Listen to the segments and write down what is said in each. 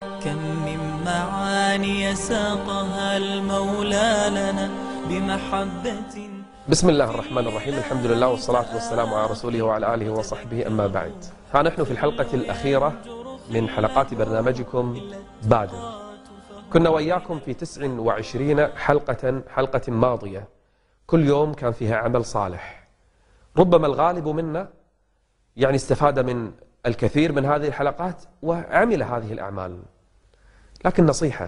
كم من معاني ساقها المولى لنا بمحبة. بسم الله الرحمن الرحيم. الحمد لله والصلاة والسلام على رسوله وعلى آله وصحبه، أما بعد. ها نحن في الحلقة الأخيرة من حلقات برنامجكم بادر. كنا وإياكم في 29 حلقة ماضية، كل يوم كان فيها عمل صالح. ربما الغالب منا استفاد من الكثير من هذه الحلقات وعمل هذه الأعمال، لكن نصيحة،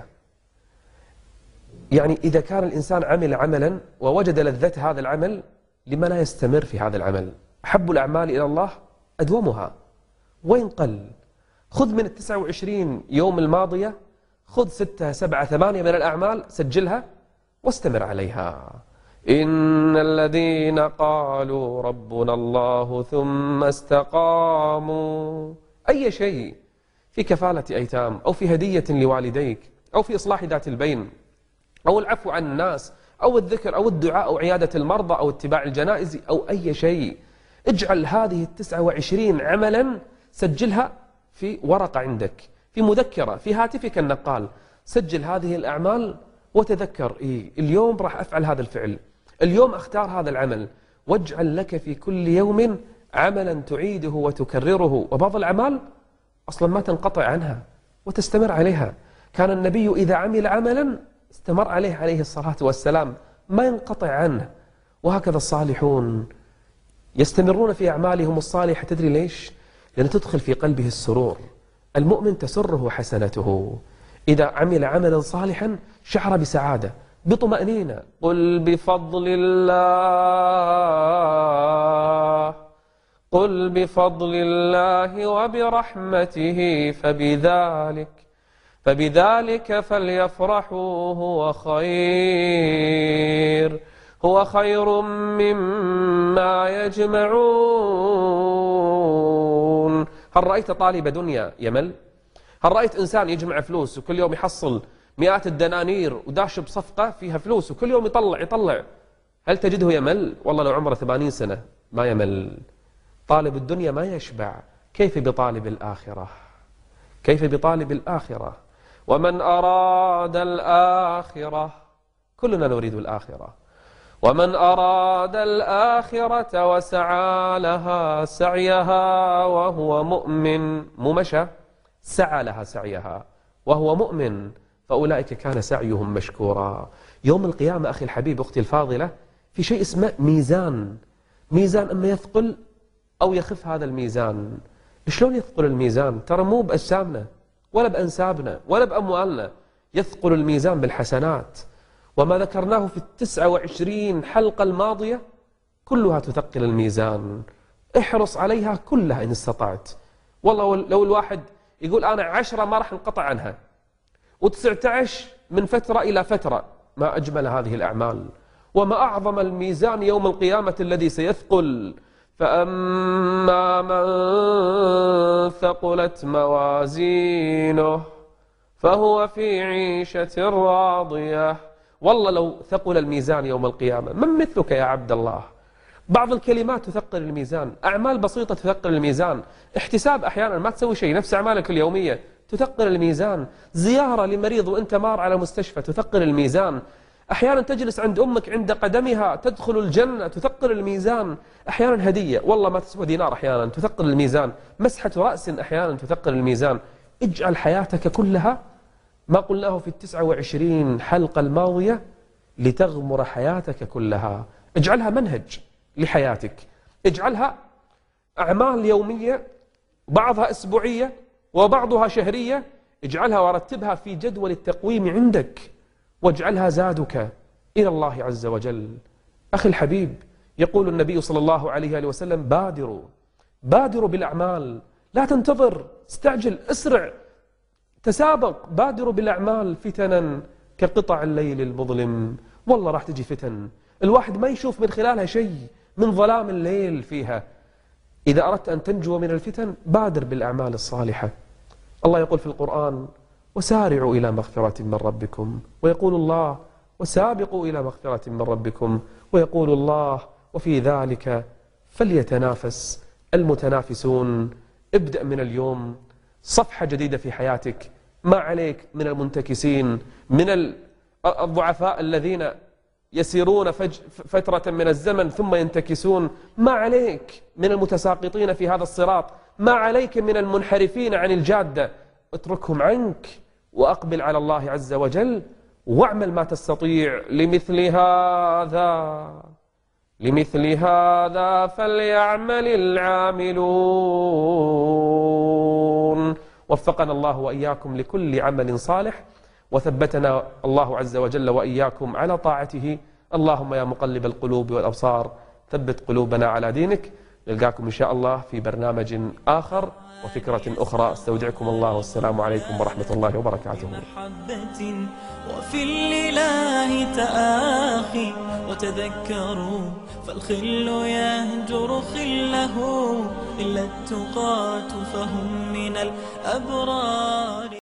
إذا كان الإنسان عمل عملا ووجد لذة هذا العمل، لما لا يستمر في هذا العمل؟ أحب الأعمال إلى الله أدومها وإن قل. خذ من 29 يوم الماضية، خذ 6 7 8 من الأعمال، سجلها واستمر عليها. إن الذين قالوا ربنا الله ثم استقاموا، أي شيء في كفالة أيتام أو في هدية لوالديك أو في إصلاح ذات البين أو العفو عن الناس أو الذكر أو الدعاء أو عيادة المرضى أو اتباع الجنائز أو أي شيء، اجعل هذه 29 عملا، سجلها في ورقة عندك، في مذكرة، في هاتفك النقال. سجل هذه الأعمال وتذكر اليوم راح أفعل هذا الفعل، اليوم أختار هذا العمل، واجعل لك في كل يوم عملا تعيده وتكرره. وبعض الأعمال أصلا ما تنقطع عنها وتستمر عليها. كان النبي إذا عمل عملا استمر عليه الصلاة والسلام، ما ينقطع عنه. وهكذا الصالحون يستمرون في أعمالهم الصالحة. تدري ليش؟ لأن تدخل في قلبه السرور. المؤمن تسره حسنته، إذا عمل عملا صالحا شعر بسعادة بطمأنينة. قل بفضل الله وبرحمته فبذلك فليفرحوا هو خير مما يجمعون. هل رأيت طالب دنيا يمل؟ هل رأيت إنسان يجمع فلوس وكل يوم يحصل مئات الدنانير وداش بصفقة فيها فلوس وكل يوم يطلع؟ هل تجده يمل؟ والله لو عمره 80 سنة ما يمل. طالب الدنيا ما يشبع، كيف بطالب الآخرة؟ ومن أراد الآخرة، كلنا نريد الآخرة، ومن أراد الآخرة وسعى لها سعيها وهو مؤمن، سعى لها سعيها وهو مؤمن، فأولئك كان سعيهم مشكورا. يوم القيامة أخي الحبيب، أختي الفاضلة، في شيء اسمه ميزان أما يثقل أو يخف هذا الميزان. شلون يثقل الميزان؟ ترى مو بأجسامنا ولا بأنسابنا ولا بأموالنا، يثقل الميزان بالحسنات. وما ذكرناه في 29 حلقة الماضية كلها تثقل الميزان. احرص عليها كلها إن استطعت. والله لو الواحد يقول أنا 10 ما راح انقطع عنها، و19 من فترة إلى فترة، ما أجمل هذه الأعمال وما أعظم الميزان يوم القيامة الذي سيثقل. فأما من ثقلت موازينه فهو في عيشة راضية. والله لو ثقل الميزان يوم القيامة، من مثلك يا عبد الله؟ بعض الكلمات تثقل الميزان، أعمال بسيطة تثقل الميزان، احتساب أحيانا ما تسوي شيء نفس أعمالك اليومية تثقل الميزان، زيارة لمريض وأنت مار على مستشفى تثقل الميزان، أحيانا تجلس عند أمك عند قدمها تدخل الجنة تثقل الميزان، أحيانا هدية والله ما تسوى دينار أحيانا تثقل الميزان، مسحة رأس أحيانا تثقل الميزان. اجعل حياتك كلها ما قلناه في 29 حلقة الماضية لتغمر حياتك كلها. اجعلها منهج لحياتك، اجعلها أعمال يومية، بعضها أسبوعية وبعضها شهرية. اجعلها ورتبها في جدول التقويم عندك، واجعلها زادك إلى الله عز وجل. أخي الحبيب، يقول النبي صلى الله عليه وسلم: بادروا بالأعمال، لا تنتظر، استعجل، اسرع، تسابق، بادروا بالأعمال فتنا كقطع الليل المظلم. والله راح تجي فتن الواحد ما يشوف من خلالها شيء من ظلام الليل فيها. إذا أردت أن تنجو من الفتن بادر بالأعمال الصالحة. الله يقول في القرآن: وسارعوا إلى مغفرة من ربكم، ويقول الله: وسابقوا إلى مغفرة من ربكم، ويقول الله: وفي ذلك فليتنافس المتنافسون. ابدأ من اليوم صفحة جديدة في حياتك ما عليك من المنتكسين، من الضعفاء الذين يسيرون فترة من الزمن ثم ينتكسون، ما عليك من المتساقطين في هذا الصراط، ما عليك من المنحرفين عن الجادة. اتركهم عنك وأقبل على الله عز وجل واعمل ما تستطيع. لمثل هذا فليعمل العاملون. وفقنا الله وإياكم لكل عمل صالح، وثبتنا الله عز وجل وإياكم على طاعته. اللهم يا مقلب القلوب والأبصار ثبت قلوبنا على دينك. نلقاكم إن شاء الله في برنامج آخر وفكرة أخرى. استودعكم الله والسلام عليكم ورحمة الله وبركاته. محبة وفي الإله تآخي وتذكروا، فالخل يهجر خله إلا التقاة فهم من الأبرار.